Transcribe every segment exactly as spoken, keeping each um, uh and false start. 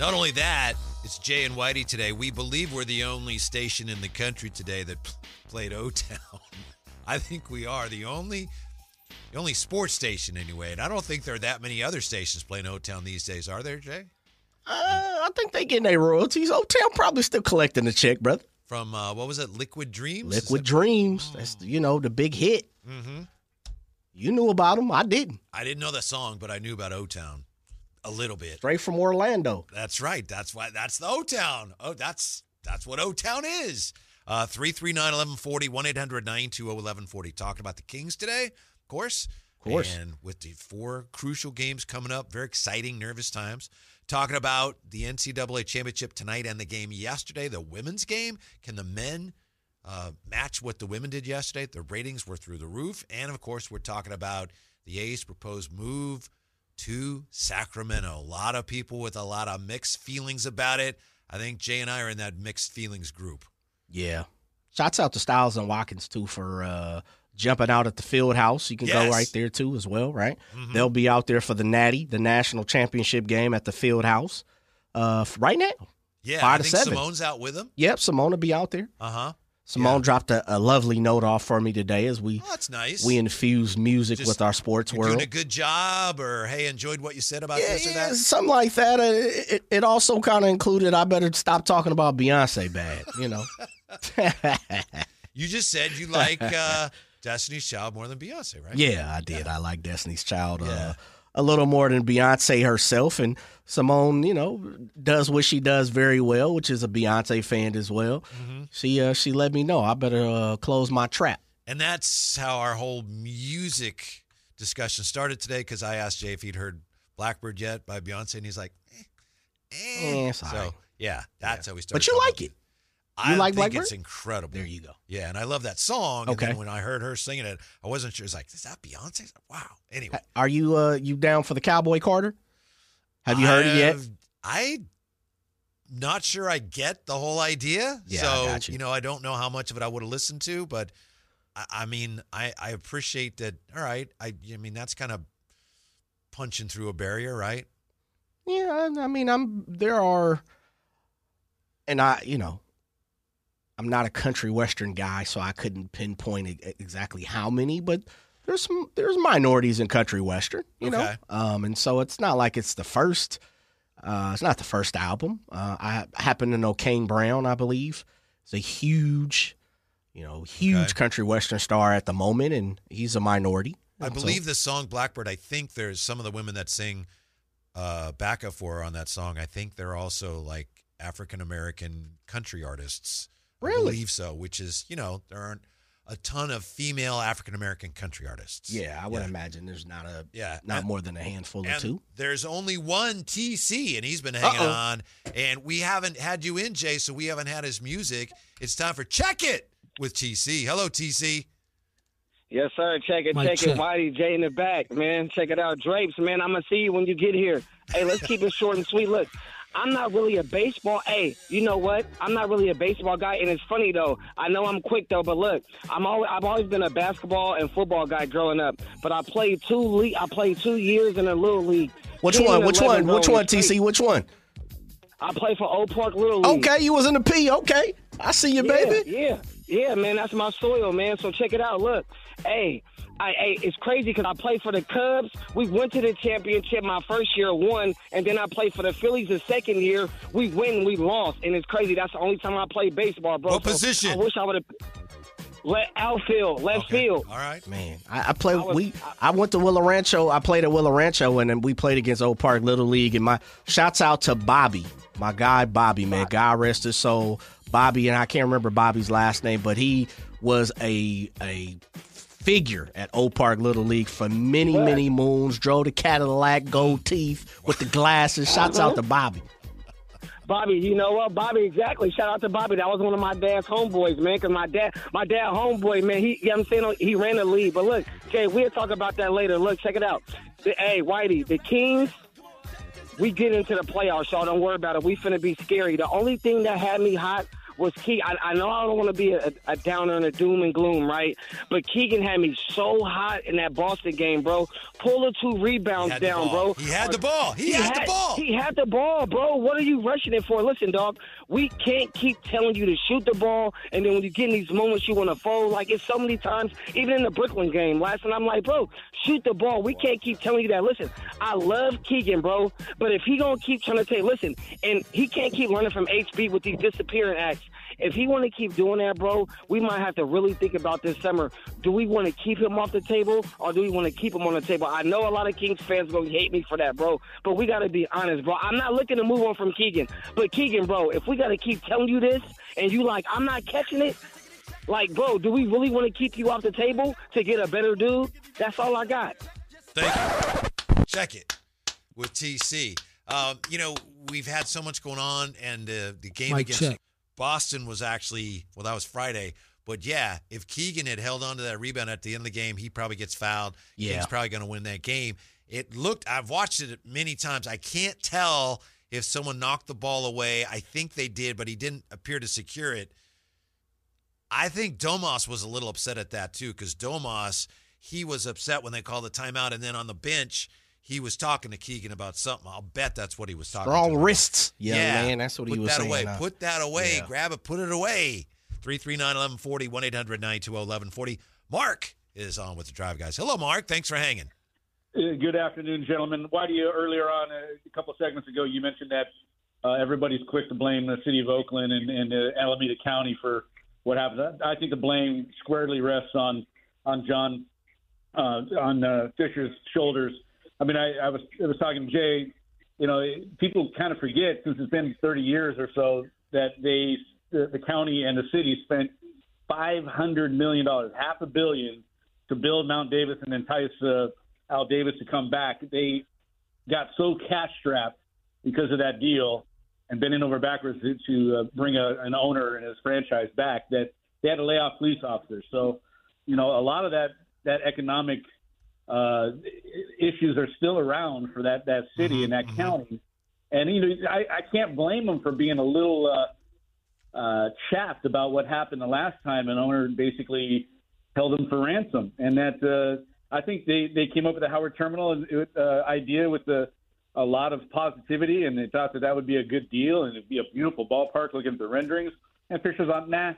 Not only that, it's Jay and Whitey today. We believe we're the only station in the country today that p- played O-Town. I think we are the only the only sports station anyway. And I don't think there are that many other stations playing O-Town these days, are there, Jay? Uh, I think they getting their royalties. O-Town probably still collecting the check, brother. From, uh, what was it, Liquid Dreams? Liquid that- Dreams. Oh. That's, you know, the big hit. Mm-hmm. You knew about them. I didn't. I didn't know the song, but I knew about O-Town a little bit. Straight from Orlando. That's right. That's why. That's the O-Town. Oh, that's that's what O-Town is. Uh, three three nine, one one four zero, one eight hundred, nine two zero, one one four zero. Talking about the Kings today, of course. Of course. And with the four crucial games coming up, very exciting, nervous times. Talking about the N C double A championship tonight and the game yesterday, the women's game. Can the men uh, match what the women did yesterday? The ratings were through the roof. And, of course, we're talking about the A's proposed move to Sacramento. A lot of people with a lot of mixed feelings about it. I think Jay and I are in that mixed feelings group. Yeah. Shouts out to Styles and Watkins, too, for uh, jumping out at the field house. You can Yes. go right there, too, as well, right? Mm-hmm. They'll be out there for the Natty, the national championship game at the field house uh, right now. Yeah, Five I to think seven. Simone's out with him. Yep, Simone will be out there. Uh-huh. Simone Yeah. dropped a, a lovely note off for me today as we Oh, that's nice. we infuse music Just, with our sports You're world. doing a good job, or, hey, enjoed what you said about yeah, this or yeah, that? something like that. Uh, It, it also kind of included, I better stop talking about Beyonce bad, you know. You just said you like uh, Destiny's Child more than Beyonce, right? Yeah, I did. I like Destiny's Child uh, Yeah. a little more than Beyonce herself. And Simone, you know, does what she does very well, which is a Beyonce fan as well. Mm-hmm. She uh, she let me know I better uh, close my trap. And that's how our whole music discussion started today, because I asked Jay if he'd heard Blackbird yet by Beyonce, and he's like, eh. eh. Eh, it's all so, right. yeah, that's how we started. But you talking like about it. I You like think Blackbird? it's incredible. There you go. Yeah, and I love that song. Okay. And then when I heard her singing it, I wasn't sure. It's like, is that Beyonce? I was like, wow. Anyway. Are you uh, you down for the Cowboy Carter? Have you heard it yet? I not sure I get the whole idea. Yeah, so, I got you. you know, I don't know how much of it I would have listened to, but I, I mean, I, I appreciate that. All right. I, I mean, that's kind of punching through a barrier, right? Yeah, I I mean, I'm there are, and I, you know, I'm not a country western guy, so I couldn't pinpoint e- exactly how many, but there's some there's minorities in country western, you know, Okay. um, and so it's not like it's the first. Uh, it's not the first album. Uh, I happen to know Kane Brown, I believe, is a huge, you know, huge Okay. country western star at the moment, and he's a minority. I And so- believe the song Blackbird, I think there's some of the women that sing uh, backup for her on that song. I think they're also like African-American country artists. I Really? believe so, which is, you know, there aren't a ton of female African-American country artists. Yeah, I would Yeah. imagine there's not a Yeah. not And- more than a handful or And two. there's only one T C, and he's been hanging Uh-oh. on. And we haven't had you in, Jay, so we haven't had his music. It's time for Check It with T C. Hello, T C. Yes, sir. Check it, Mic check check. it. Whitey J in the back, man. Check it out. Drapes, man. I'm going to see you when you get here. Hey, let's keep it short and sweet. Look, I'm not really a baseball. Hey, you know what? I'm not really a baseball guy, and it's funny, though. I know I'm quick, though, but look, I'm always, I've always been a basketball and football guy growing up, but I played two le- I played two years in a little league. Which ten one? and Which eleven, one? Which bro. one? T C? Which one? I played for Old Park Little League. Okay, you was in the P. Okay, I see you, Yeah, baby. yeah, yeah, man. That's my soil, man. So check it out. Look, hey, I, hey it's crazy because I played for the Cubs. We went to the championship my first year, won, and then I played for the Phillies the second year. We win, we lost, and it's crazy. That's the only time I played baseball, bro. What So position? I wish I would have let outfield, left Okay. field. All right. Man, I, I played. I was- we I went to Willow Rancho. I played at Willow Rancho, and then we played against Old Park Little League. And my shouts out to Bobby, my guy Bobby, man. God rest his soul, Bobby. And I can't remember Bobby's last name, but he was a a figure at Old Park Little League for many What? many moons. Drove the Cadillac, gold teeth with the glasses. Shouts out to Bobby. Bobby, you know what? Bobby, exactly. Shout out to Bobby. That was one of my dad's homeboys, man. Because my dad, my dad, homeboy, man. He, you know what I'm saying, he ran the league. But look, Jay, we'll talk about that later. Look, check it out. The, hey, Whitey, the Kings. We get into the playoffs, y'all. Don't worry about it. We finna be scary. The only thing that had me hot was Keegan. I, I know I don't want to be a, a downer and a doom and gloom, right? But Keegan had me so hot in that Boston game, bro. Pull the two rebounds down, bro. He had the ball. He, he had, had the ball. He had the ball, bro. What are you rushing it for? Listen, dog, we can't keep telling you to shoot the ball, and then when you get in these moments, you want to fold. Like, it's so many times, even in the Brooklyn game last night, I'm like, bro, shoot the ball. We can't keep telling you that. Listen, I love Keegan, bro, but if he going to keep trying to take, listen, and he can't keep learning from H B with these disappearing acts. If he want to keep doing that, bro, we might have to really think about this summer. Do we want to keep him off the table, or do we want to keep him on the table? I know a lot of Kings fans going to hate me for that, bro, but we got to be honest, bro. I'm not looking to move on from Keegan, but Keegan, bro, if we got to keep telling you this, and you like, I'm not catching it, like, bro, do we really want to keep you off the table to get a better dude? That's all I got. Thank you. Check it with T C. Um, you know, we've had so much going on, and uh, the game Mike against check. Boston was actually, well, that was Friday. But, yeah, if Keegan had held on to that rebound at the end of the game, he probably gets fouled. Yeah. He's probably going to win that game. It looked – I've watched it many times. I can't tell if someone knocked the ball away. I think they did, but he didn't appear to secure it. I think Domas was a little upset at that too, because Domas, he was upset when they called the timeout, and then on the bench – he was talking to Keegan about something. I'll bet that's what he was talking Strong to. wrists, young yeah, man. That's what he put was that saying. Away. Huh? Put that away. Yeah. Grab it. Put it away. three three nine, one one four zero, one eight hundred, nine two zero, eleven forty. Mark is on with the Drive Guys. Hello, Mark. Thanks for hanging. Uh, Good afternoon, gentlemen. Why do you, earlier on, uh, a couple segments ago, you mentioned that uh, everybody's quick to blame the city of Oakland and, and uh, Alameda County for what happened. I think the blame squarely rests on on John, uh, on uh, Fisher's shoulders. I mean, I, I was I was talking to Jay. You know, people kind of forget, since it's been thirty years or so, that they the, the county and the city spent five hundred million dollars, half a billion, to build Mount Davis and entice uh, Al Davis to come back. They got so cash strapped because of that deal and bending over backwards to, to uh, bring a, an owner and his franchise back that they had to lay off police officers. So, you know, a lot of that that economic uh, issues are still around for that, that city mm-hmm, and that mm-hmm. county. And, you know, I, I can't blame them for being a little uh, uh, chaffed about what happened the last time an owner basically held them for ransom. And that uh, I think they, they came up with the Howard Terminal uh, idea with the a lot of positivity, and they thought that that would be a good deal and it'd be a beautiful ballpark looking at the renderings. And Fisher's on, nah.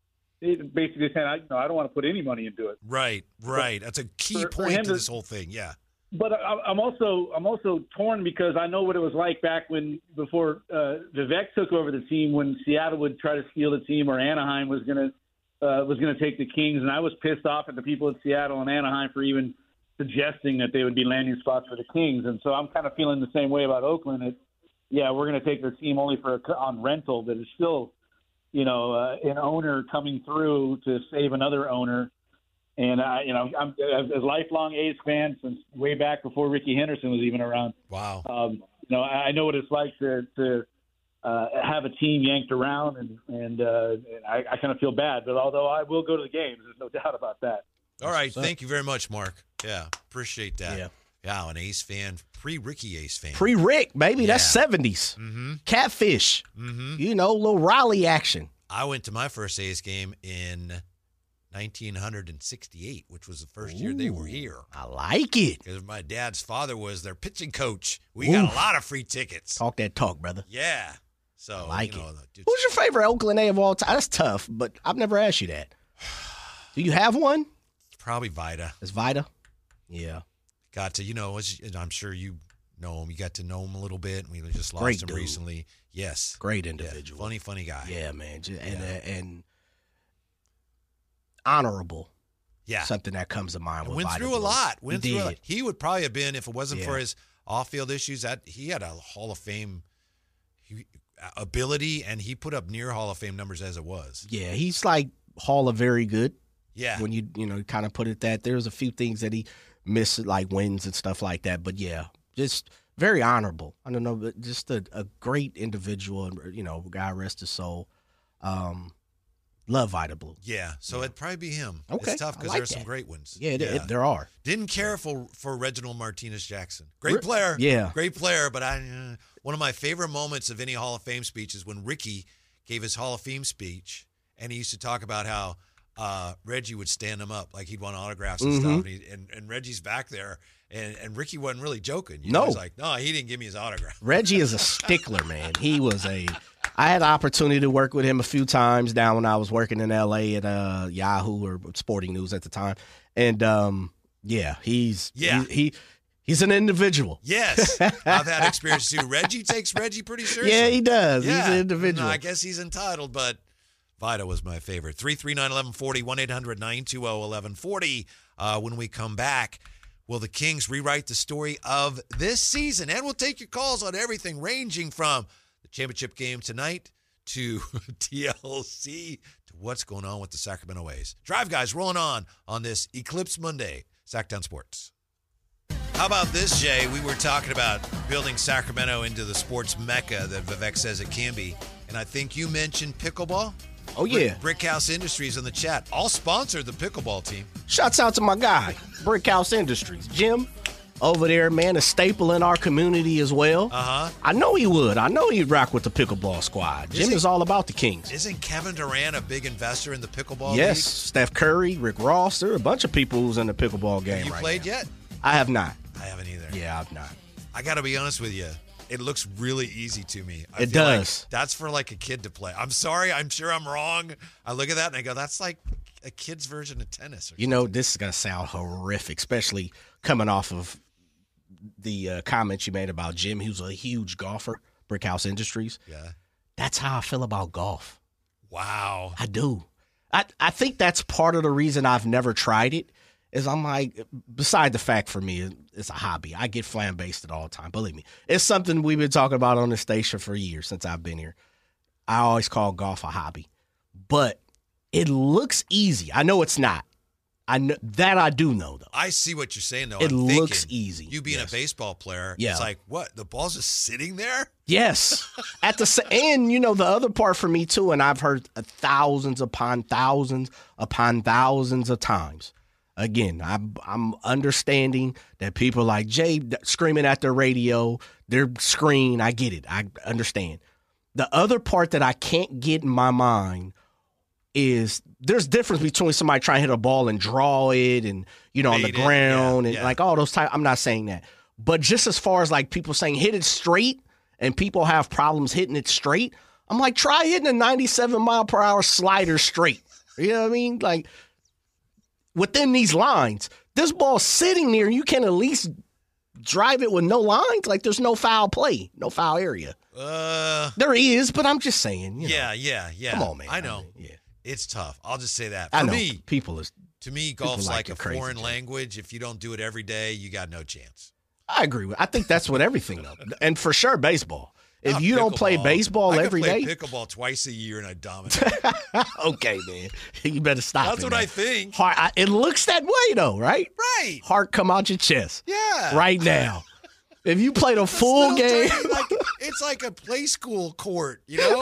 He basically said, I, you know, I don't want to put any money into it. Right, right. That's a key for, point for to this whole thing. Yeah. But I, I'm also I'm also torn because I know what it was like back when before uh, Vivek took over the team, when Seattle would try to steal the team or Anaheim was gonna uh, was gonna take the Kings, and I was pissed off at the people in Seattle and Anaheim for even suggesting that they would be landing spots for the Kings. And so I'm kind of feeling the same way about Oakland. It, yeah, we're going to take their team only for a, on rental, but it's still, you know, uh, an owner coming through to save another owner. And, I, you know, I'm as a lifelong A's fan since way back before Ricky Henderson was even around. Wow. Um, you know, I, I know what it's like to, to uh, have a team yanked around, and, and, uh, and I, I kind of feel bad. But although I will go to the games, there's no doubt about that. All right. Thank you very much, Mark. Yeah. Appreciate that. Yeah. Yeah. An Ace fan, pre-Ricky Ace fan. Pre-Rick, baby. Yeah. That's seventies. Mm-hmm. Catfish. Mm-hmm. You know, little Raleigh action. I went to my first A's game in nineteen sixty-eight, which was the first Ooh, year they were here. I like it. Because my dad's father was their pitching coach. We Ooh. got a lot of free tickets. Talk that talk, brother. Yeah. So, I like you know, it. Who's your favorite Oakland A of all time? That's tough, but I've never asked you that. Do you have one? Probably Vida. It's Vida? Yeah. Got to, you know, as, I'm sure you know him. You got to know him a little bit. We just lost Great him dude. recently. Yes. Great individual. Yeah, funny, funny guy. Yeah, man. And, yeah. Uh, and honorable. Yeah. Something that comes to mind. With Went Vida through Blue. a lot. Went he through did. a lot. He would probably have been, if it wasn't yeah. for his off-field issues, that he had a Hall of Fame ability, and he put up near Hall of Fame numbers as it was. Yeah, he's like Hall of Very Good. Yeah. When you, you know, kind of put it that, there's a few things that he missed, like wins and stuff like that. But, yeah, just very honorable. I don't know, but just a, a great individual, and, you know, God rest his soul. Um, love Vida Blue. Yeah, so yeah. it'd probably be him. Okay. It's tough because like there are some that. great ones. Yeah, yeah. It, there are. Didn't care for, for Reginald Martinez-Jackson. Great player. Yeah. Great player, but I uh, one of my favorite moments of any Hall of Fame speech is when Ricky gave his Hall of Fame speech, and he used to talk about how uh, Reggie would stand him up, like he'd want autographs and Mm-hmm. stuff. And, he, and, and Reggie's back there, and, and Ricky wasn't really joking. You No. know, he's like, no, he didn't give me his autograph. Reggie is a stickler, man. He was a. I had the opportunity to work with him a few times down when I was working in L A at uh, Yahoo or Sporting News at the time, and um, yeah, he's Yeah. he, he he's an individual. Yes, I've had experience too. Reggie takes Reggie pretty seriously. Yeah, he does. Yeah. He's an individual. No, I guess he's entitled, but Vida was my favorite. three three nine, eleven forty, one eight hundred, nine two zero, eleven forty. Uh, when we come back, will the Kings rewrite the story of this season? And we'll take your calls on everything ranging from the championship game tonight to T L C to what's going on with the Sacramento A's. Drive Guys rolling on on this Eclipse Monday, Sacktown Sports. How about this, Jay? We were talking about building Sacramento into the sports mecca that Vivek says it can be. And I think you mentioned pickleball. Oh, yeah. Brick House Industries in the chat. I'll sponsor the pickleball team. Shouts out to my guy, Brick House Industries. Jim, over there, man, a staple in our community as well. Uh-huh. I know he would. I know he'd rock with the pickleball squad. Jim he- is all about the Kings. Isn't Kevin Durant a big investor in the pickleball Yes, league? Steph Curry, Rick Ross. There are a bunch of people who's in the pickleball game You right played now. yet? I have not. I haven't either. Yeah, I've not. I got to be honest with you. It looks really easy to me. I It feel like does. that's for like a kid to play. I'm sorry. I'm sure I'm wrong. I look at that and I go, that's like a kid's version of tennis. Or You know, this is going to sound horrific, especially coming off of the uh, comments you made about Jim. He was a huge golfer, Brick House Industries. Yeah. That's how I feel about golf. Wow. I do. I, I think that's part of the reason I've never tried it is I'm like, beside the fact for me, it's a hobby. I get flambasted all the time. Believe me. It's something we've been talking about on the station for years since I've been here. I always call golf a hobby. But it looks easy. I know it's not. I know, that I do know, though. I see what you're saying, though. It I'm looks thinking, easy. You being Yes. a baseball player, Yeah. it's like, what? The ball's just sitting there? Yes. At the sa- and you know the other part for me too, and I've heard thousands upon thousands upon thousands of times. Again, I'm I'm understanding that people like Jay screaming at their radio, their screen. I get it. I understand. The other part that I can't get in my mind is there's difference between somebody trying to hit a ball and draw it and, you know, on the Bait it, ground yeah, and yeah. like all those type. I'm not saying that. But just as far as like people saying hit it straight and people have problems hitting it straight, I'm like, try hitting a ninety-seven mile per hour slider straight. You know what I mean? Like within these lines, this ball's sitting there, you can at least drive it with no lines. Like there's no foul play, no foul area. Uh, There is, but I'm just saying. You know, yeah, yeah, yeah. Come on, man. I know. mean, yeah. It's tough. I'll just say that. For I know. me, People is. to me, golf's like like, it a crazy, foreign Jay. language. If you don't do it every day, you got no chance. I agree with. I think that's what everything though, and for sure baseball. If Not you don't play pickleball. baseball I could every play day, pickleball twice a year and I dominate. okay, man, you better stop. That's it, what man. I think. Heart, I, it looks that way though, right? Right. Heart come out your chest, Yeah. right now. If you played a It's full little game, tiny, like, it's like a play school court, you know?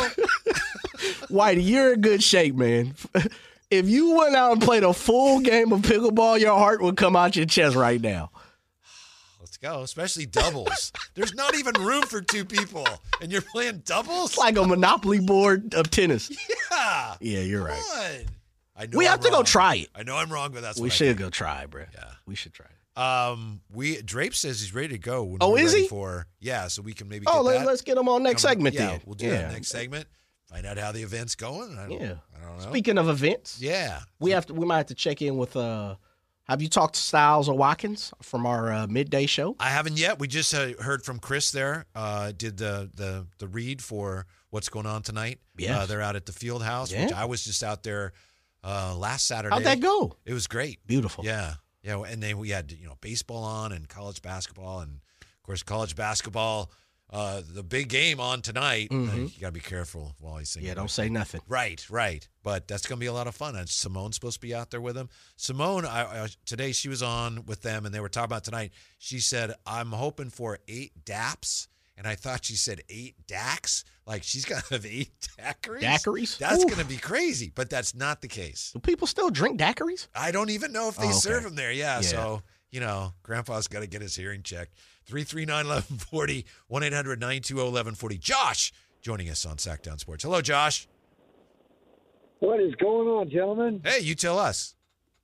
Whitey, you're in good shape, man. If you went out and played a full game of pickleball, your heart would come out your chest right now. Let's go, especially doubles. There's not even room for two people, and you're playing doubles? It's like a monopoly board of tennis. yeah. Yeah, you're right. Come on. I know We I'm have to go wrong. try it. I know I'm wrong, but that's We what I should think. go try, bro. Yeah. We should try it. Um, we Drape says he's ready to go. When Oh, we're is ready he? For yeah, so we can maybe. Oh, get let, that. let's get them on next Come- segment yeah, then. we'll do that next segment. Find out how the event's going. I don't, Yeah. I don't know. Speaking of events, yeah, we have to. We might have to check in with. uh Have you talked to Styles or Watkins from our uh, midday show? I haven't yet. We just uh, heard from Chris there. Uh, did the the the read for what's going on tonight? Yes. uh, they're out at the field house, Yeah. which I was just out there uh, last Saturday. How'd that go? It was great. Beautiful. Yeah, yeah. And then we had you know baseball on and college basketball, and of course college basketball. Uh, the big game on tonight. Uh, Mhm. you gotta be careful while he's singing. Yeah, don't say nothing. Right, right. But that's going to be a lot of fun. And Simone's supposed to be out there with him. Simone, I, I, today she was on with them, and they were talking about tonight. She said, I'm hoping for eight daps. And I thought she said eight daiquiris. Like she's going to have eight daiquiris. Daiquiris? That's Ooh. going to be crazy. But that's not the case. Do people still drink daiquiris? I don't even know if they Oh, okay. serve them there. Yeah, Yeah. So, you know, Grandpa's got to get his hearing checked. three three nine, eleven forty, one eight hundred, nine two zero, eleven forty. Josh joining us on Sacktown Sports. Hello, Josh. What is going on, gentlemen? Hey, you tell us.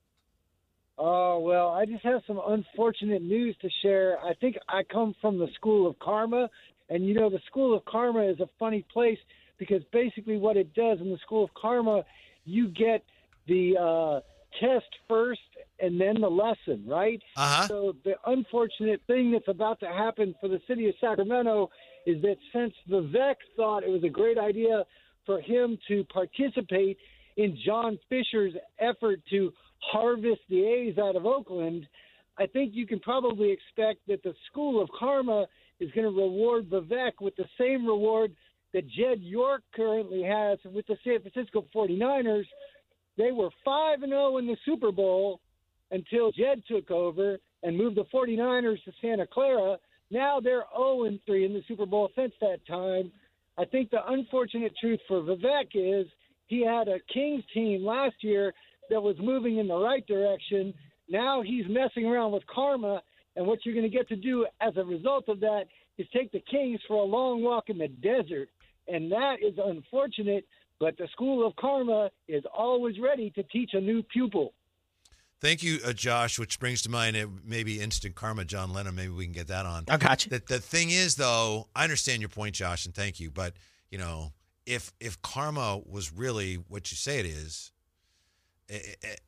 Oh, well, I just have some unfortunate news to share. I think I come from the School of Karma, and, you know, the School of Karma is a funny place because basically what it does in the School of Karma, you get the uh, test first and then the lesson, right? Uh-huh. So the unfortunate thing that's about to happen for the city of Sacramento is that since Vivek thought it was a great idea for him to participate in John Fisher's effort to harvest the A's out of Oakland, I think you can probably expect that the School of Karma is going to reward Vivek with the same reward that Jed York currently has with the San Francisco forty-niners. They were five and oh in the Super Bowl until Jed took over and moved the forty-niners to Santa Clara. Now they're oh and three in the Super Bowl since that time. I think the unfortunate truth for Vivek is he had a Kings team last year that was moving in the right direction. Now he's messing around with karma, and what you're going to get to do as a result of that is take the Kings for a long walk in the desert, and that is unfortunate, but the School of Karma is always ready to teach a new pupil. Thank you, uh, Josh, which brings to mind uh, maybe instant karma, John Lennon. Maybe we can get that on. I got you. The, the thing is, though, I understand your point, Josh, and thank you. But, you know, if if karma was really what you say it is, it, it,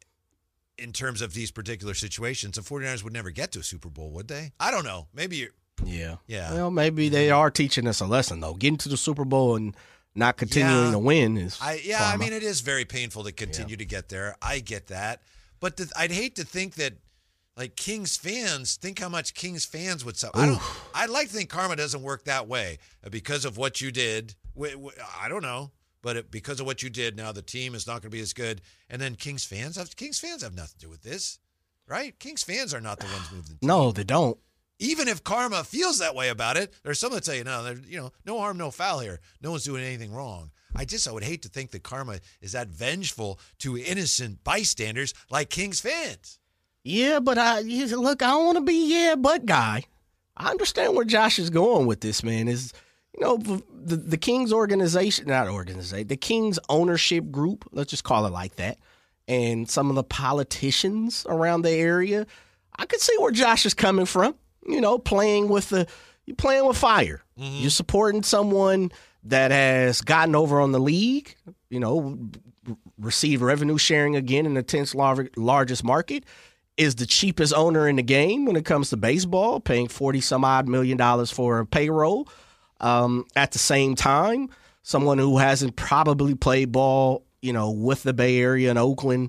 in terms of these particular situations, the forty-niners would never get to a Super Bowl, would they? I don't know. Maybe you're. Yeah. Yeah. Well, maybe they are teaching us a lesson, though. Getting to the Super Bowl and not continuing Yeah. to win is I Yeah, karma. I mean, it is very painful to continue to get there. I get that. But the, I'd hate to think that, like, Kings fans, think how much Kings fans would suffer. I don't, I'd like to think karma doesn't work that way because of what you did. W- w- I don't know. But it, because of what you did, now the team is not going to be as good. And then Kings fans have Kings fans have nothing to do with this, right? Kings fans are not the ones moving the team. No, they don't. Even if karma feels that way about it, there's some that tell you, no, there's, you know, no harm, no foul here. No one's doing anything wrong. I just, I would hate to think that karma is that vengeful to innocent bystanders like Kings fans. Yeah, but I you- look, I don't want to be yeah, but guy. I understand where Josh is going with this, man. Is you know the the Kings organization, not organization, the Kings ownership group. Let's just call it like that. And some of the politicians around the area, I could see where Josh is coming from. You know, playing with the you're playing with fire. Mm-hmm. You're supporting someone that has gotten over on the league. You know, received revenue sharing again in the tenth lar- largest market. Is the cheapest owner in the game when it comes to baseball, paying forty some odd million dollars for a payroll. Um, at the same time, someone who hasn't probably played ball, you know, with the Bay Area and Oakland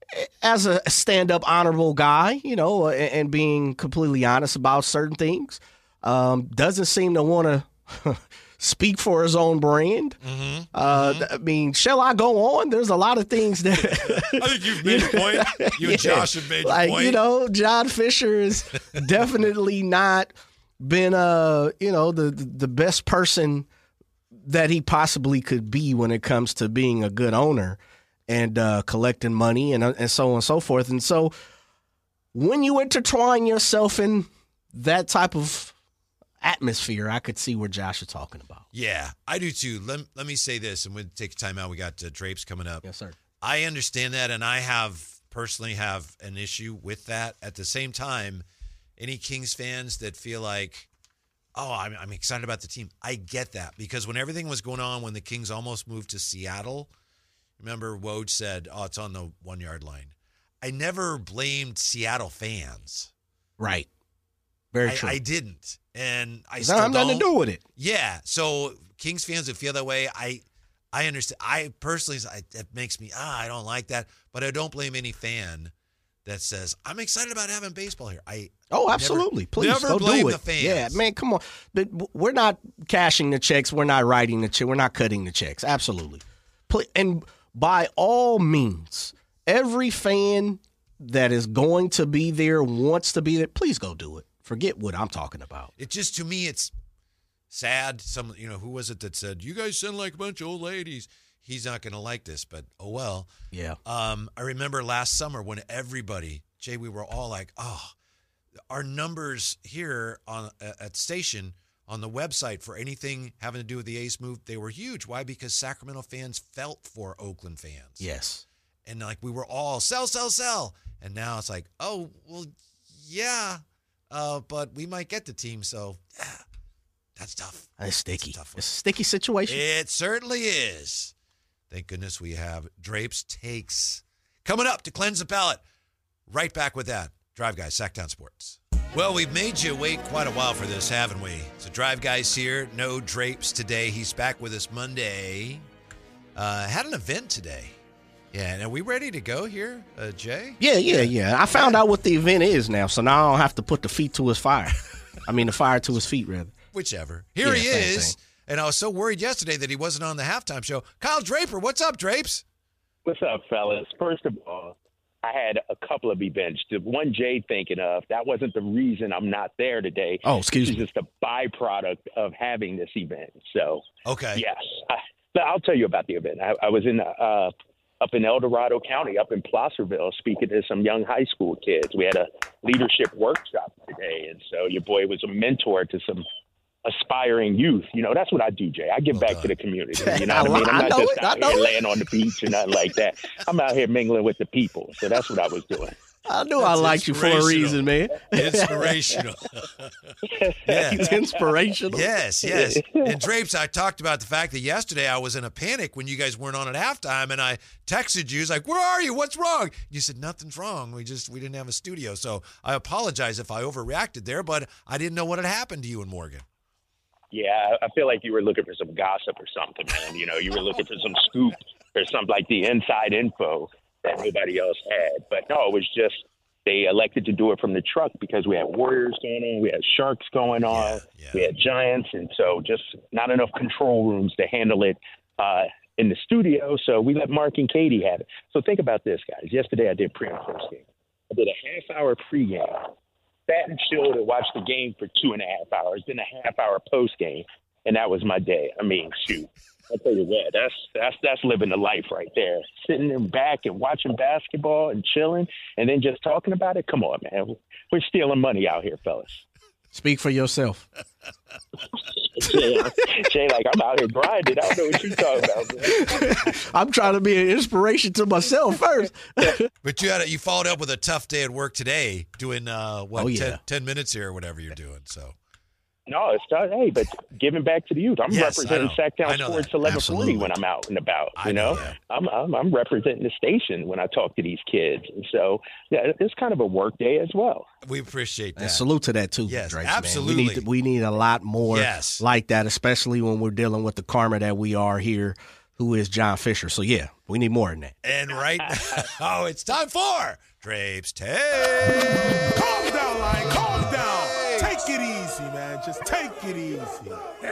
as a stand-up, honorable guy, you know, and, and being completely honest about certain things, um, doesn't seem to want to speak for his own brand. Mm-hmm. Uh, mm-hmm. I mean, shall I go on? There's a lot of things that I think you've made your point. You and yeah, Josh have made your like, point. You know, John Fisher has definitely not been, uh, you know, the the best person that he possibly could be when it comes to being a good owner and uh, collecting money and and so on and so forth. And so when you intertwine yourself in that type of atmosphere, I could see where Josh is talking about. Yeah, I do too. Let, let me say this, and we'll take time out. We got uh, Drapes coming up. Yes, sir. I understand that, and I have personally have an issue with that. At the same time, any Kings fans that feel like, oh, I'm, I'm excited about the team, I get that. Because when everything was going on, when the Kings almost moved to Seattle, remember Woj said, oh, it's on the one-yard line. I never blamed Seattle fans. Right. Very I, true. I didn't. And I That still have nothing don't. to do with it. Yeah. So Kings fans that feel that way, I I understand. I personally, I, it makes me, ah, I don't like that. But I don't blame any fan that says, I'm excited about having baseball here. I Oh, absolutely. Never, Please never go blame do it. the fans. Yeah, man, come on. But we're not cashing the checks. We're not writing the check. We're not cutting the checks. Absolutely. And by all means, every fan that is going to be there, wants to be there, please go do it. Forget what I'm talking about. It just, to me, it's sad. Some, you know, who was it that said, you guys sound like a bunch of old ladies. He's not going to like this, but oh well. Yeah. Um, I remember last summer when everybody, Jay, we were all like, oh, our numbers here on at the station on the website for anything having to do with the Ace move, they were huge. Why? Because Sacramento fans felt for Oakland fans. Yes. And like we were all sell, sell, sell. And now it's like, oh, well, yeah, uh, but we might get the team. So, yeah, that's tough. It's sticky. It's a tough one. It's a sticky situation. It certainly is. Thank goodness we have Drapes Takes coming up to cleanse the palate. Right back with that. Drive Guys, Sacktown Sports. Well, we've made you wait quite a while for this, haven't we? So Drive Guys here. No Drapes today. He's back with us Monday. Uh, had an event today. Yeah, and are we ready to go here, uh, Jay? Yeah, yeah, yeah. I found out what the event is now, so now I don't have to put the feet to his fire. I mean, the fire to his feet, rather. Whichever. Here Yeah, he same is. thing. And I was so worried yesterday that he wasn't on the halftime show. Kyle Draper, what's up, Drapes? What's up, fellas? First of all, I had a couple of events. The one Jay thinking of, that wasn't the reason I'm not there today. Oh, excuse It's me. just a byproduct of having this event. So, Okay. yes. I, I'll tell you about the event. I, I was in uh, up in El Dorado County, up in Placerville, speaking to some young high school kids. We had a leadership workshop today, and so your boy was a mentor to some aspiring youth. You know, that's what I do, Jay. I give Well back done. to the community. You know what I mean? I'm I not know just it. I out know here it. laying on the beach or nothing like that. I'm out here mingling with the people. So that's what I was doing. I knew I That's liked you for a inspirational. reason, man. Inspirational. yeah. It's inspirational. Yes, yes. And Drapes, I talked about the fact that yesterday I was in a panic when you guys weren't on at halftime, and I texted you. It's like, where are you? What's wrong? You said, nothing's wrong. We just, we didn't have a studio. So I apologize if I overreacted there, but I didn't know what had happened to you and Morgan. Yeah, I feel like you were looking for some gossip or something, man. You know, you were looking for some scoop or something like the inside info that nobody else had. But no, it was just they elected to do it from the truck because we had Warriors going on, we had Sharks going on, Yeah, yeah. we had Giants, and so just not enough control rooms to handle it uh, in the studio. So we let Mark and Katie have it. So think about this, guys. Yesterday I did pre and post game. I did a half hour pregame. Sat and chilled and watched the game for two and a half hours, then a half hour post game, and that was my day. I mean, shoot, I'll tell you what, that's that's that's living the life right there. Sitting in back and watching basketball and chilling, and then just talking about it. Come on, man, we're stealing money out here, fellas. Speak for yourself. Jay, Jay, like I'm out here grinding. I don't know what you're talking about, man. I'm trying to be an inspiration to myself first. But you had a, you followed up with a tough day at work today, doing uh, what Oh, yeah. ten, ten minutes here or whatever you're doing. So No, it's not. Hey, but giving back to the youth. I'm Yes, I representing know. I Sacktown know Sports that. eleven Absolutely. forty when I'm out and about. I You know know, that. I'm, I'm I'm representing the station when I talk to these kids, and so yeah, it's kind of a work day as well. we appreciate that. And salute to that, too. Yes, Drapes, man. absolutely. We need, to, we need a lot more Yes. like that, especially when we're dealing with the karma that we are here, who is John Fisher. So, yeah, we need more than that. And right now, it's time for Drapes Take. Calm down, Lion. Calm down. Take it easy, man. Just take it easy.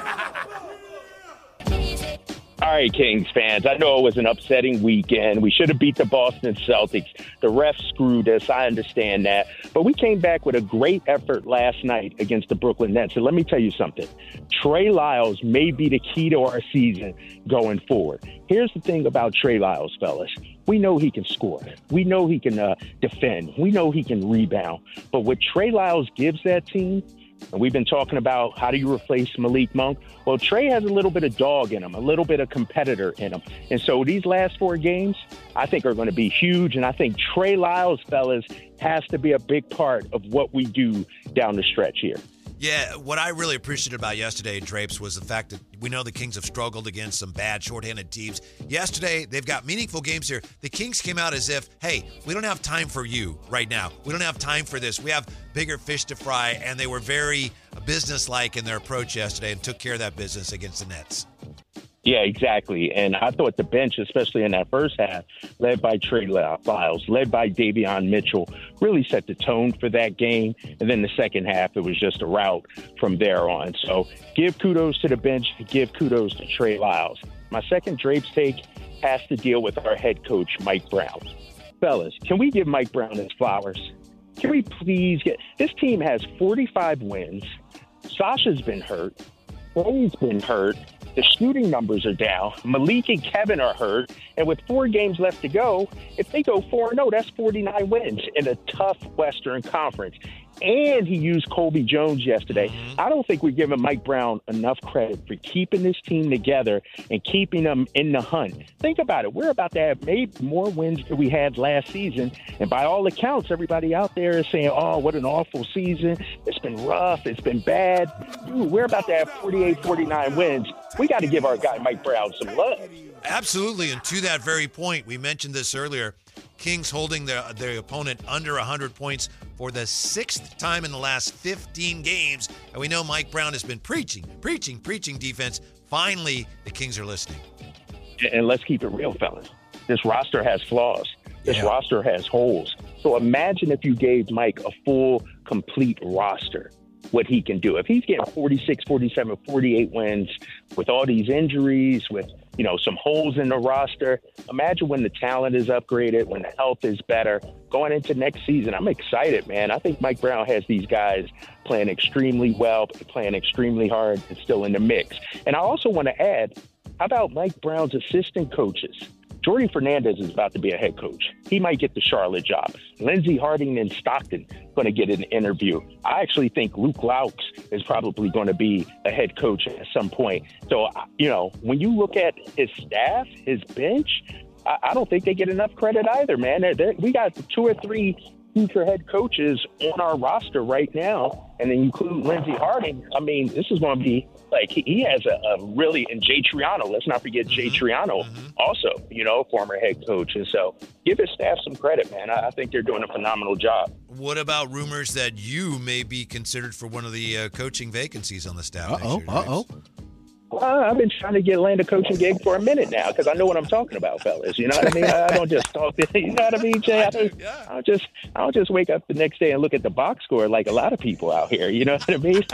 All right, Kings fans. I know it was an upsetting weekend. We should have beat the Boston Celtics. The refs screwed us. I understand that. But we came back with a great effort last night against the Brooklyn Nets. And let me tell you something. Trey Lyles may be the key to our season going forward. Here's the thing about Trey Lyles, fellas. We know he can score. We know he can uh, defend. We know he can rebound. But what Trey Lyles gives that team, and we've been talking about how do you replace Malik Monk? Well, Trey has a little bit of dog in him, a little bit of competitor in him. And so these last four games, I think, are going to be huge. And I think Trey Lyles, fellas, has to be a big part of what we do down the stretch here. Yeah, what I really appreciated about yesterday, Drapes, was the fact that we know the Kings have struggled against some bad shorthanded teams. Yesterday, they've got meaningful games here. The Kings came out as if, hey, we don't have time for you right now. We don't have time for this. We have bigger fish to fry, and they were very businesslike in their approach yesterday and took care of that business against the Nets. Yeah, exactly. And I thought the bench, especially in that first half, led by Trey Lyles, led by Davion Mitchell, really set the tone for that game. And then the second half, it was just a rout from there on. So give kudos to the bench, give kudos to Trey Lyles. My second Drapes take has to deal with our head coach, Mike Brown. Fellas, can we give Mike Brown his flowers? Can we please get – this team has forty-five wins. Sasha's been hurt. Ray's been hurt. The shooting numbers are down. Malik and Kevin are hurt. And with four games left to go, if they go four and oh, that's forty-nine wins in a tough Western Conference. And he used Colby Jones yesterday. Mm-hmm. I don't think we're giving Mike Brown enough credit for keeping this team together and keeping them in the hunt. Think about it. We're about to have maybe more wins than we had last season. And by all accounts, everybody out there is saying, oh, what an awful season. It's been rough. It's been bad. Dude, we're about to have forty-eight, forty-nine wins. We got to give our guy Mike Brown some love. Absolutely. And to that very point, we mentioned this earlier, Kings holding their, their opponent under one hundred points for the sixth time in the last fifteen games. And we know Mike Brown has been preaching, preaching, preaching defense. Finally, the Kings are listening. And let's keep it real, fellas. This roster has flaws. This Yeah. roster has holes. So imagine if you gave Mike a full, complete roster, what he can do. If he's getting forty-six, forty-seven, forty-eight wins with all these injuries, with, you know, some holes in the roster, imagine when the talent is upgraded, when the health is better, going into next season. I'm excited, man. I think Mike Brown has these guys playing extremely well, playing extremely hard, and still in the mix. And I also want to add, how about Mike Brown's assistant coaches? Jordy Fernandez is about to be a head coach. He might get the Charlotte job. Lindsey Harding and Stockton going to get an interview. I actually think Luke Laux is probably going to be a head coach at some point. So, you know, when you look at his staff, his bench, I, I don't think they get enough credit either, man. They're, they're, we got two or three future head coaches on our roster right now, and then you include Lindsey Harding. I mean, this is going to be like he, he has a, a really and Jay Triano. Let's not forget Jay Triano, mm-hmm. also, you know, former head coach. And so, give his staff some credit, man. I, I think they're doing a phenomenal job. What about rumors that you may be considered for one of the uh, coaching vacancies on the staff? Uh oh. Uh oh. Well, I've been trying to get land a coaching gig for a minute now because I know what I'm talking about, fellas. You know what I mean? I don't just talk. You know what I mean, Jay? I don't, I don't just I don't just wake up the next day and look at the box score like a lot of people out here. You know what I mean?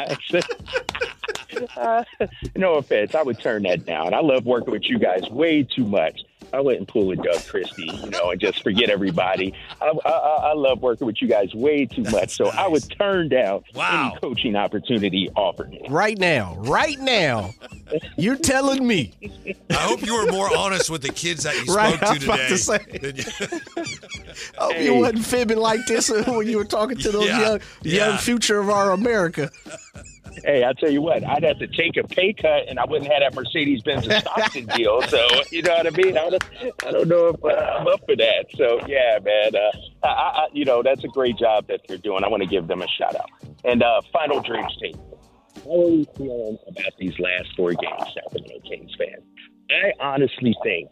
uh, no offense, I would turn that down. I love working with you guys way too much. I wouldn't pull a Doug Christie, you know, and just forget everybody. I, I, I love working with you guys way too much, so nice. I would turn down wow. any coaching opportunity offered me. Right now, right now, you're telling me. I hope you were more honest with the kids that you right, spoke to today. I was about to say. I hope Hey. you wasn't fibbing like this when you were talking to those Yeah, young, yeah. young future of our America. Hey, I tell you what, I'd have to take a pay cut, and I wouldn't have that Mercedes-Benz and Stockton deal. So, you know what I mean? I don't, I don't know if uh, I'm up for that. So, yeah, man, uh, I, I, you know, that's a great job that they're doing. I want to give them a shout-out. And uh, final Drapes tape. How are you feeling about these last four games, Sacramento Kings fans? I honestly think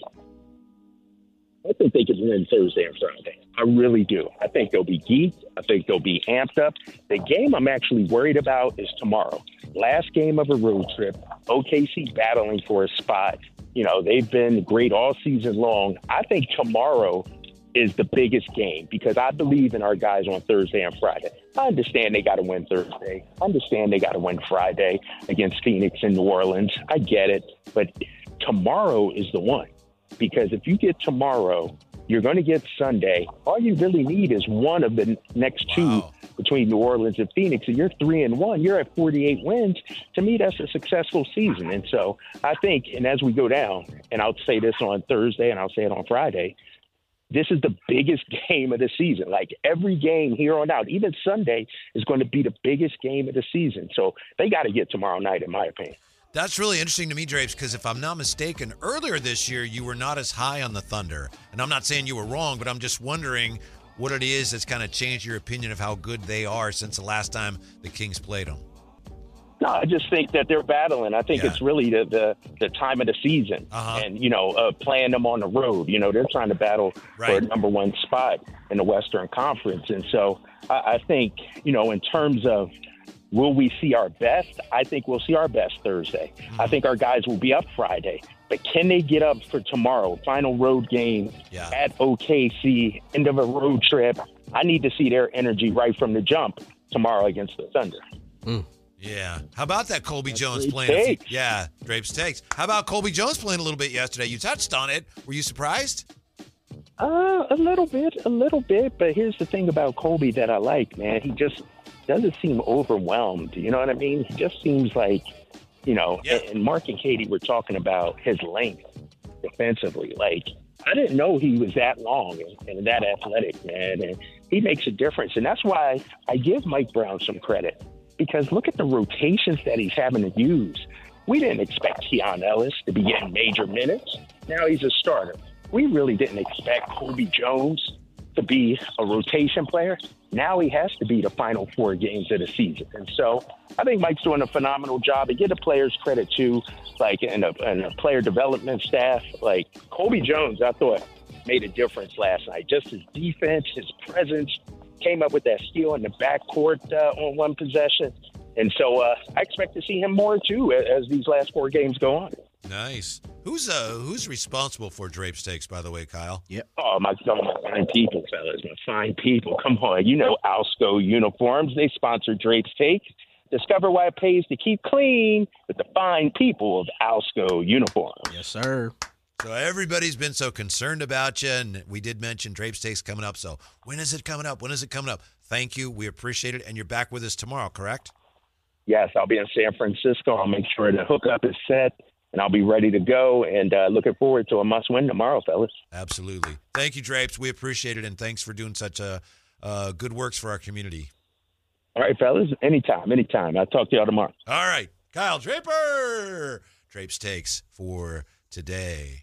I think they could win Thursday and Friday. I really do. I think they'll be geeked. I think they'll be amped up. The game I'm actually worried about is tomorrow. Last game of a road trip. O K C battling for a spot. You know, they've been great all season long. I think tomorrow is the biggest game because I believe in our guys on Thursday and Friday. I understand they got to win Thursday. I understand they got to win Friday against Phoenix and New Orleans. I get it. But tomorrow is the one. Because if you get tomorrow, you're going to get Sunday. All you really need is one of the next two Wow. between New Orleans and Phoenix, and you're three and one. You're at forty-eight wins. To me, that's a successful season. And so I think, and as we go down, and I'll say this on Thursday and I'll say it on Friday, this is the biggest game of the season. Like every game here on out, even Sunday is going to be the biggest game of the season. So they got to get tomorrow night, in my opinion. That's really interesting to me, Drapes, because if I'm not mistaken, earlier this year you were not as high on the Thunder. And I'm not saying you were wrong, but I'm just wondering what it is that's kind of changed your opinion of how good they are since the last time the Kings played them. No, I just think that they're battling. I think Yeah. it's really the, the, the time of the season Uh-huh. and, you know, uh, playing them on the road. You know, they're trying to battle for Right. a number one spot in the Western Conference. And so I, I think, you know, in terms of will we see our best? I think we'll see our best Thursday. Mm-hmm. I think our guys will be up Friday. But can they get up for tomorrow? Final road game Yeah. at O K C, end of a road trip. I need to see their energy right from the jump tomorrow against the Thunder. Yeah. How about that Colby Jones Drapes playing? a few- takes. yeah, Drapes takes. How about Colby Jones playing a little bit yesterday? You touched on it. Were you surprised? Uh, a little bit, a little bit. But here's the thing about Colby that I like, man. He just doesn't seem overwhelmed. You know what I mean? He just seems like You know, Yeah. and Mark and Katie were talking about his length defensively. Like, I didn't know he was that long and, and that athletic, man. And he makes a difference. And that's why I give Mike Brown some credit, because look at the rotations that he's having to use. We didn't expect Keon Ellis to be getting major minutes. Now he's a starter. We really didn't expect Kobe Jones to be a rotation player. Now he has to be the final four games of the season. And so I think Mike's doing a phenomenal job. And give the players credit too, like in a, in a player development staff. Like Kobe Jones, I thought made a difference last night. Just his defense, his presence, came up with that steal in the backcourt uh, on one possession. And so uh, I expect to see him more too as these last four games go on. Nice. Who's uh who's responsible for Drape's Takes, by the way, Kyle? Yep. Oh, my, my fine people, fellas, my fine people. Come on. You know Alsco Uniforms. They sponsor Drape's Take. Discover why it pays to keep clean with the fine people of Alsco Uniforms. Yes, sir. So everybody's been so concerned about you, and we did mention Drape's Takes coming up. So when is it coming up? When is it coming up? Thank you. We appreciate it. And you're back with us tomorrow, correct? Yes, I'll be in San Francisco. I'll make sure the hookup is set, and I'll be ready to go. And uh, looking forward to a must-win tomorrow, fellas. Absolutely. Thank you, Drapes. We appreciate it, and thanks for doing such a uh, good works for our community. All right, fellas. Anytime, anytime. I'll talk to y'all tomorrow. All right. Kyle Draper. Drapes Takes for today.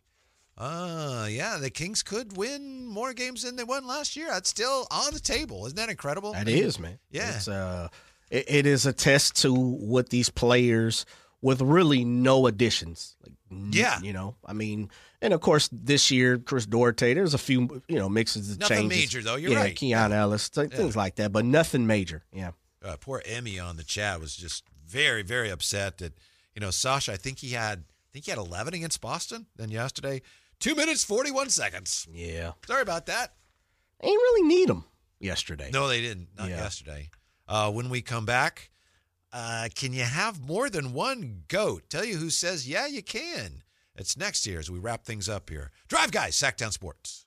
Uh, yeah, the Kings could win more games than they won last year. That's still on the table. Isn't that incredible? That is, man. Yeah. It's, uh, it, it is a test to what these players with really no additions. Like, Yeah. You know, I mean, and of course, this year, Chris Duarte, there's a few, you know, mixes and Nothing changes. major, though. You're yeah, right. Keon Ellis, th- Yeah. things like that, but nothing major. Yeah. Uh, poor Emmy on the chat was just very, very upset that, you know, Sasha, I think he had, I think he had eleven against Boston. Then yesterday, two minutes, forty-one seconds. Yeah. Sorry about that. They didn't really need him yesterday. No, they didn't. Not Yeah. yesterday. Uh, when we come back, uh, can you have more than one GOAT? Tell you who says, yeah, you can. It's next year as we wrap things up here. Drive Guys, Sacktown Sports.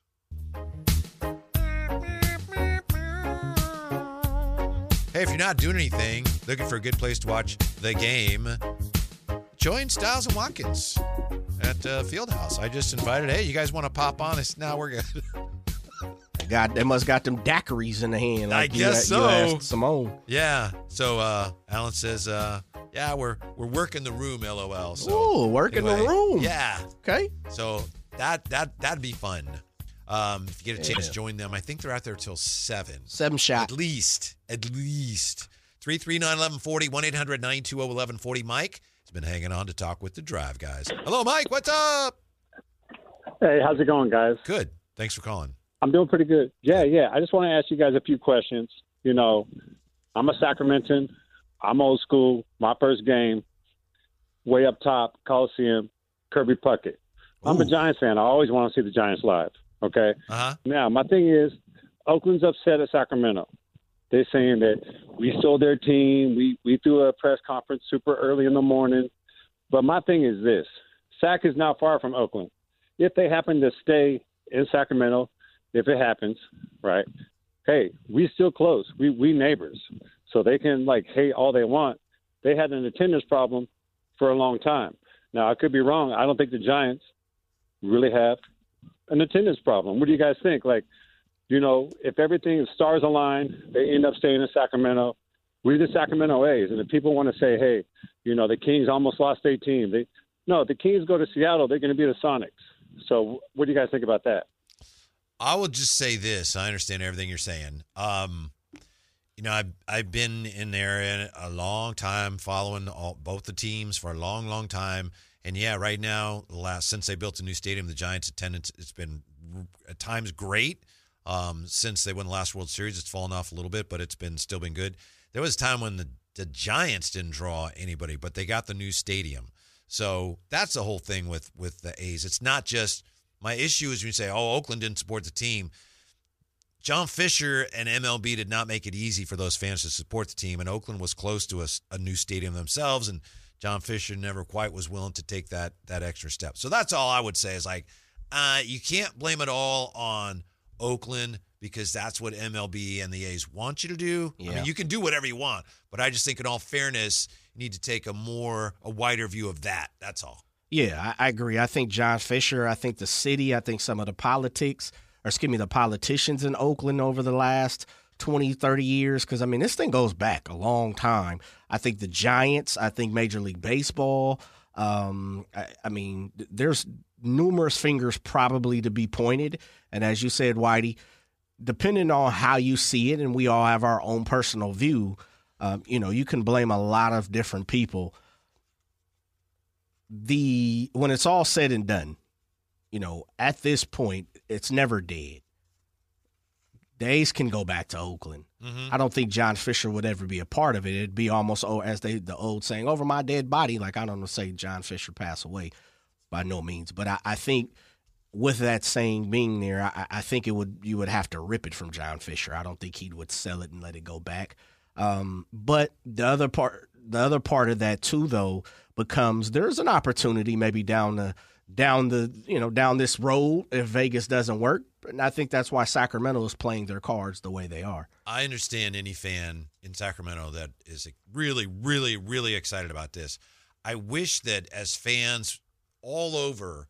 Hey, if you're not doing anything, looking for a good place to watch the game, join Styles and Watkins at uh, Fieldhouse. I just invited, hey, you guys want to pop on? It's now we're good. God, they must got them daiquiris in the hand. Like I guess you, so. You asked Simone. Yeah. So uh, Alan says, uh, yeah, we're we're working the room, LOL. So Ooh, working the anyway, room. Yeah. Okay. So that that that'd be fun. Um, if you get a chance, Yeah. join them. I think they're out there till seven. Seven shot. At least. At least. three three nine, one one four zero, one eight hundred, nine two zero, one one four zero. Mike has been hanging on to talk with the Drive Guys. Hello, Mike. What's up? Hey, how's it going, guys? Good. Thanks for calling. I'm doing pretty good. Yeah, yeah. I just want to ask you guys a few questions. You know, I'm a Sacramentan. I'm old school. My first game, way up top, Coliseum, Kirby Puckett. I'm a Ooh. Giants fan. I always want to see the Giants live. Okay. Uh-huh. Now, my thing is, Oakland's upset at Sacramento. They're saying that we stole their team. We we threw a press conference super early in the morning. But my thing is this: Sac is not far from Oakland. If they happen to stay in Sacramento, if it happens, right? Hey, we still close. We we neighbors, so they can like hate all they want. They had an attendance problem for a long time. Now I could be wrong. I don't think the Giants really have an attendance problem. What do you guys think? Like, you know, if everything stars align, they end up staying in Sacramento. We're the Sacramento A's, and if people want to say, hey, you know, the Kings almost lost their team. They no, if the Kings go to Seattle, they're going to be the Sonics. So what do you guys think about that? I will just say this. I understand everything you're saying. Um, you know, I've, I've been in there a long time, following all, both the teams for a long, long time. And, yeah, right now, the last since they built a new stadium, the Giants' attendance, it's been at times great. Um, since they won the last World Series, it's fallen off a little bit, but it's been still been good. There was a time when the, the Giants didn't draw anybody, but they got the new stadium. So that's the whole thing with, with the A's. It's not just – my issue is when you say, oh, Oakland didn't support the team. John Fisher and M L B did not make it easy for those fans to support the team, and Oakland was close to a, a new stadium themselves, and John Fisher never quite was willing to take that that extra step. So that's all I would say is like, uh, you can't blame it all on Oakland because that's what M L B and the A's want you to do. Yeah. I mean, you can do whatever you want, but I just think in all fairness, you need to take a more, a wider view of that. That's all. Yeah, I, I agree. I think John Fisher, I think the city, I think some of the politics, or excuse me, the politicians in Oakland over the last twenty, thirty years, because, I mean, this thing goes back a long time. I think the Giants, I think Major League Baseball, um, I, I mean, there's numerous fingers probably to be pointed. And as you said, Whitey, depending on how you see it, and we all have our own personal view, um, you know, you can blame a lot of different people. The when it's all said and done, you know, at this point, it's never dead. The A's can go back to Oakland. Mm-hmm. I don't think John Fisher would ever be a part of it. It'd be almost, oh, as they the old saying, over my dead body. Like, I don't know, say John Fisher passed away, by no means. But I, I think with that saying being there, I, I think it would you would have to rip it from John Fisher. I don't think he would sell it and let it go back. Um, but the other part, the other part of that too, though, becomes there's an opportunity maybe down the down the you know down this road if Vegas doesn't work. And I think that's why Sacramento is playing their cards the way they are. I understand any fan in Sacramento that is really, really, really excited about this. I wish that as fans all over,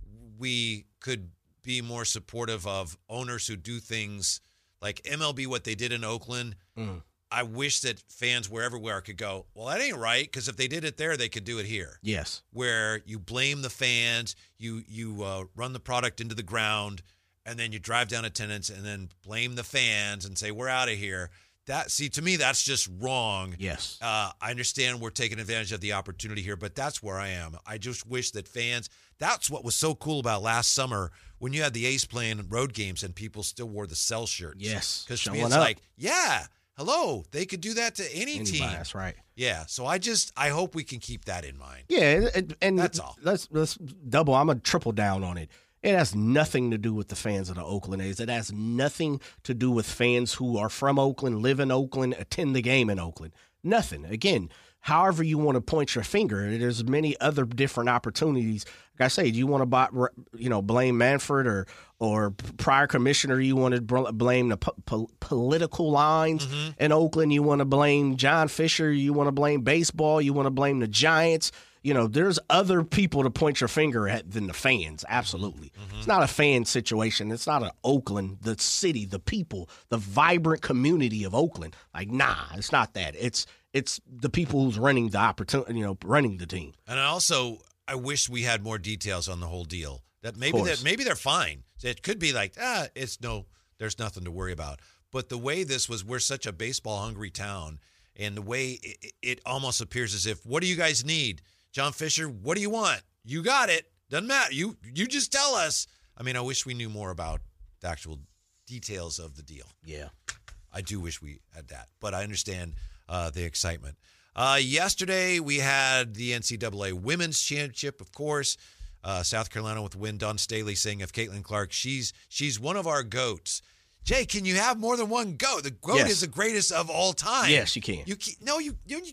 we could be more supportive of owners who do things like M L B, what they did in Oakland. Mm. I wish that fans wherever we are could go, well, that ain't right, because if they did it there, they could do it here. Yes. Where you blame the fans, you, you uh, run the product into the ground, and then you drive down attendance and then blame the fans and say, we're out of here. That see, to me, that's just wrong. Yes. Uh, I understand we're taking advantage of the opportunity here, but that's where I am. I just wish that fans, that's what was so cool about last summer when you had the A's playing road games and people still wore the Cell shirts. Yes. Because to me, it's up. like, yeah, hello, they could do that to any Anybody, team. That's right. Yeah, so I just, I hope we can keep that in mind. Yeah, and, and that's all. Let's, let's double, I'm going to triple down on it. It has nothing to do with the fans of the Oakland A's. It has nothing to do with fans who are from Oakland, live in Oakland, attend the game in Oakland. Nothing. Again, however you want to point your finger, there's many other different opportunities. Like I say, do you want to, you know, blame Manfred or or prior commissioner? You want to blame the po- po- political lines mm-hmm. in Oakland? You want to blame John Fisher? You want to blame baseball? You want to blame the Giants? You know, there's other people to point your finger at than the fans. Absolutely. Mm-hmm. It's not a fan situation. It's not an Oakland, the city, the people, the vibrant community of Oakland. Like, nah, it's not that. It's it's the people who's running the opportunity, you know, running the team. And I also, I wish we had more details on the whole deal. That maybe that maybe they're fine. It could be like, ah, it's no, there's nothing to worry about. But the way this was, we're such a baseball hungry town, and the way it, it almost appears as if, what do you guys need? John Fisher, what do you want? You got it. Doesn't matter. You you just tell us. I mean, I wish we knew more about the actual details of the deal. Yeah. I do wish we had that. But I understand uh, the excitement. Uh, yesterday, we had the N C double A Women's Championship, of course. Uh, South Carolina with the win. Don Staley saying of Caitlin Clark, she's she's one of our GOATs. Jay, can you have more than one GOAT? The GOAT yes. is the greatest of all time. Yes, you can. You can, no, you you. you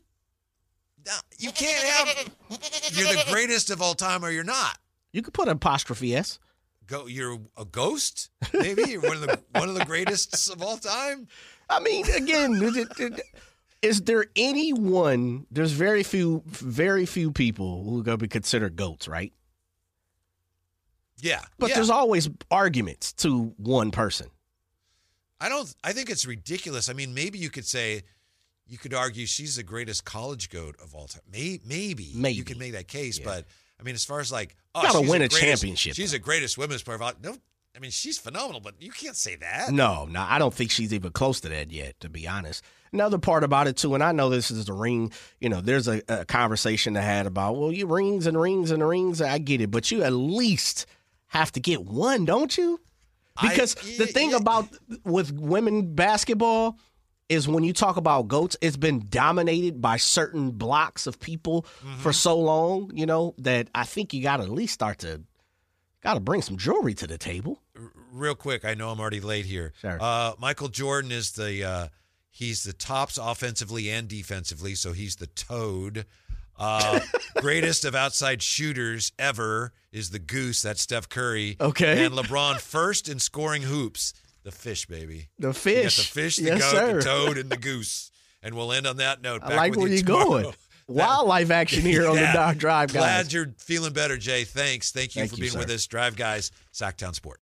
No, you can't have. You're the greatest of all time, or you're not. You could put an apostrophe S. Go. You're a ghost. Maybe you're one of the one of the greatest of all time. I mean, again, is, it, is there anyone? There's very few, very few people who are going to be considered GOATs, right? Yeah, but yeah. there's always arguments to one person. I don't. I think it's ridiculous. I mean, maybe you could say. You could argue she's the greatest college GOAT of all time. Maybe, maybe, maybe. you could make that case, yeah. But I mean, as far as like, oh, you gotta she's win a greatest, championship. She's the greatest women's player of all. No, I mean, she's phenomenal, but you can't say that. No, no, I don't think she's even close to that yet, to be honest. Another part about it too, and I know this is the ring. You know, there's a, a conversation to had about, well, you rings and rings and rings. I get it, but you at least have to get one, don't you? Because I, yeah, the thing yeah. about with women basketball. Is when you talk about GOATs, it's been dominated by certain blocks of people mm-hmm. for so long, you know, that I think you got to at least start to, got to bring some jewelry to the table. Real quick, I know I'm already late here. Sure. Uh, Michael Jordan is the, uh, he's the tops offensively and defensively, so he's the toad. Uh, greatest of outside shooters ever is the goose, that's Steph Curry. Okay. And LeBron first in scoring hoops. The fish, baby. The You fish. got the fish, the yes, goat, sir. the toad, and the goose. And we'll end on that note. I Back like with where you you're tomorrow. going. Wildlife action here on Yeah. the Dark Drive, guys. Glad you're feeling better, Jay. Thanks. Thank you Thank for you, being sir. with us. Drive Guys, Sacktown Sport.